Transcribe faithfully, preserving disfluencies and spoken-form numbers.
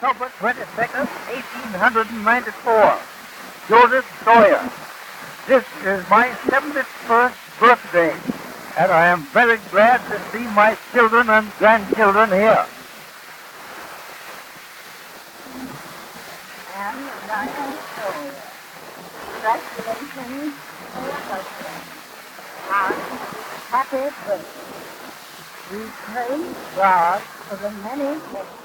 October twenty-second, eighteen ninety-four. Joseph Sawyer. This is my seventy-first birthday, and I am very glad to see my children and grandchildren here. And Diane Sawyer. Congratulations for your husband. And happy birthday. We praise God for the many blessings